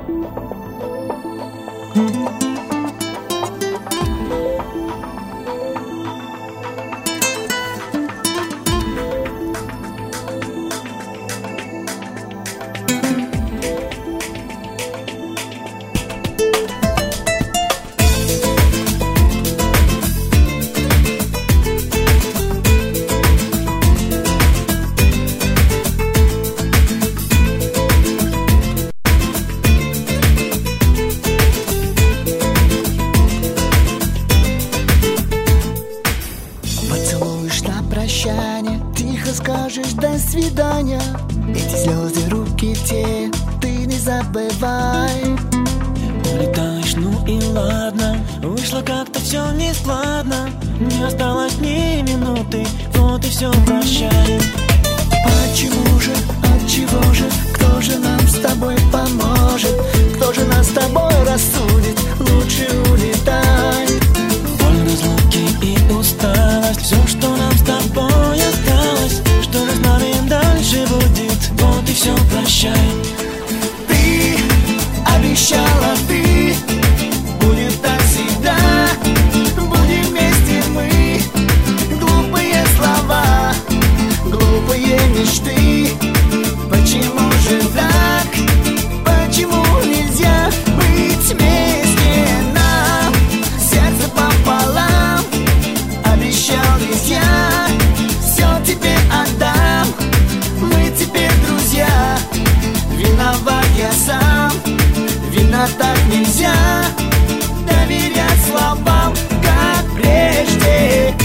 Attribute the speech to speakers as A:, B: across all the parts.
A: Тихо скажешь до свидания. Эти слезы, руки те, ты не забывай.
B: Улетаешь, ну и ладно. Вышло как-то все нескладно. Не осталось ни минуты. Вот и все, прощай.
A: Почему же, отчего же, кто же нам с тобой поможет? Кто же нас с тобой рассудит? Лучше улетай.
B: Боль разлуки и усталость, все, что нам с тобой осталось. Что же с нами дальше будет? Вот и все, прощай.
A: Ты обещала, ты будет так всегда. Будем вместе мы. Глупые слова, глупые мечты. Почему же так? Почему нельзя быть вместе нам? Сердце пополам. Обещал ведь я, все тебе отдам. Мы теперь друзья. Виноват я сам. Вина так нельзя. Доверять словам, как прежде.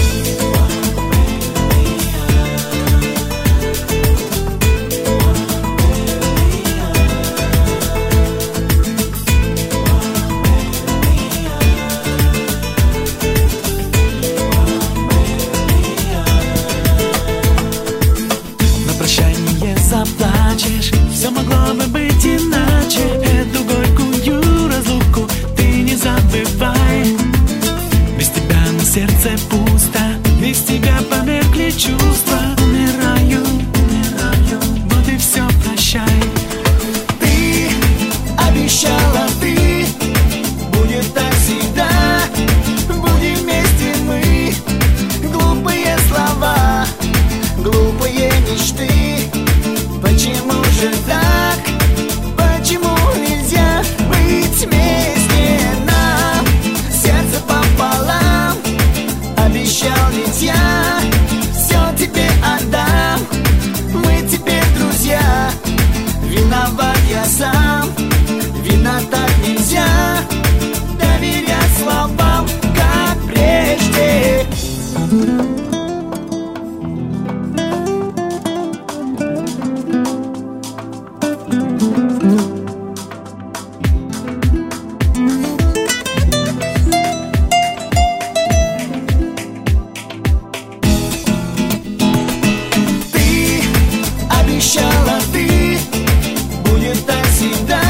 B: Заплачешь, все могло бы быть иначе. Эту горькую разлуку ты не забывай. Без тебя на сердце пусто, без тебя померкли чувства. Умираю, умираю, вот и все, прощай.
A: Ты обещала, ты будет так всегда. Будем вместе мы. Глупые слова, глупые мечты. Почему же так? Почему нельзя быть вместе нам? Сердце пополам. Обещал ведь я, все тебе отдам. Мы теперь друзья. Виноват я сам. Вина так нельзя. Доверять словам, как прежде. Обещала, ты будет так всегда.